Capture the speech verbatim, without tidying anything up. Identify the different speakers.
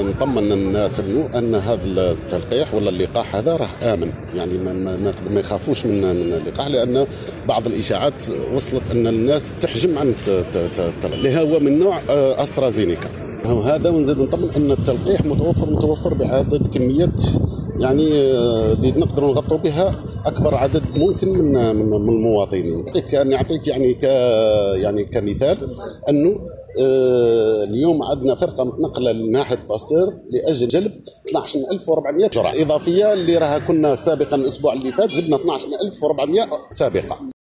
Speaker 1: نطمن الناس انه ان هذا التلقيح ولا اللقاح هذا راه امن، يعني ما, ما, ما يخافوش من, من اللقاح، لان بعض الاشاعات وصلت ان الناس تحجم عن اللي هو من نوع استرازينيكا هذا. ونزيد نطمن ان التلقيح متوفر متوفر بعدد كميات يعني اللي نقدروا نغطوا بها اكبر عدد ممكن من من المواطنين. نعطيك يعني ك يعني كمثال انه اليوم عندنا فرقه متنقله لناحيه باستور لاجل جلب اثناش ألف وأربعمائة جرعه اضافيه اللي راها كنا سابقا الاسبوع اللي فات جبنا اثناش ألف وأربعمائة سابقه.